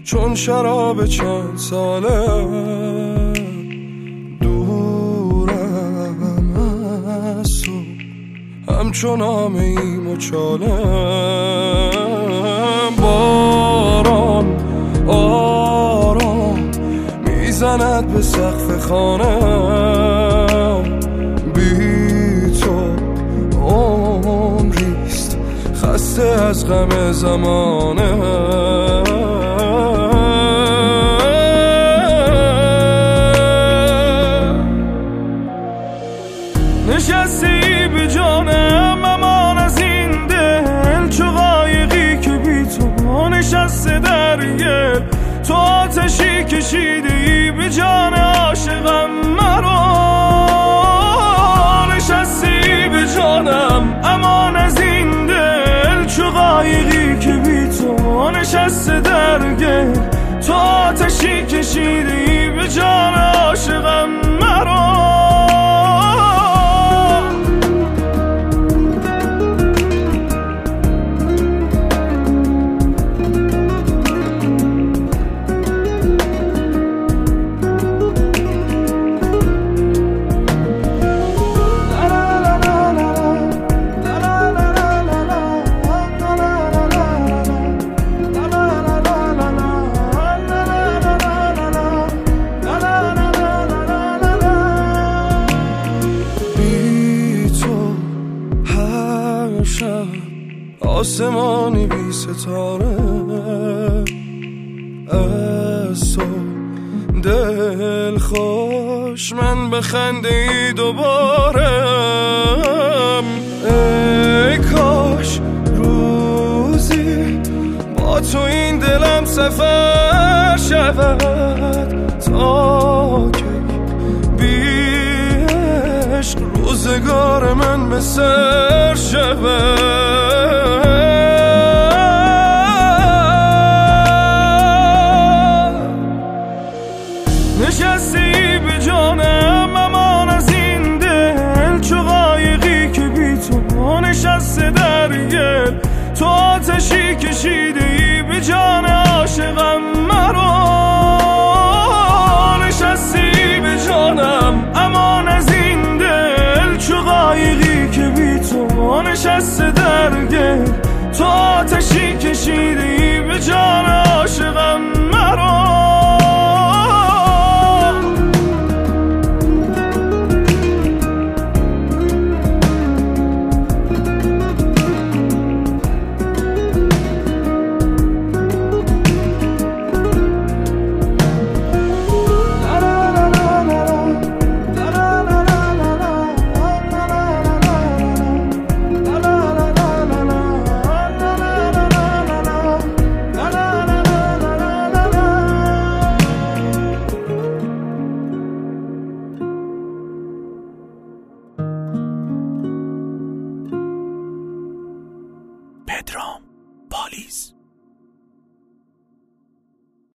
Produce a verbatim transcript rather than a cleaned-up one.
چون شراب چند ساله دورم از تو، همچون آمیم و چاله. باران آرام میزند به سقف خانه، بی تو عمریست خسته از غم زمانه. نشستی به جانم امان از این دل، چو قایقی که بی تو نشسته در گل. تو آتشی کشیده ای به جان عاشقم مرا، نشستی به جانم امان از این دل، چو قایقی که بی تو نشسته در گل. تو آتشی کشیده ای به جان عاشقم مرا. آسمانی بی ستاره از تو دل خوش، من بخنده ای دوباره. ای کاش روزی با تو این دلم سفر شود، تا که بی عشق روزگار من به سر شود.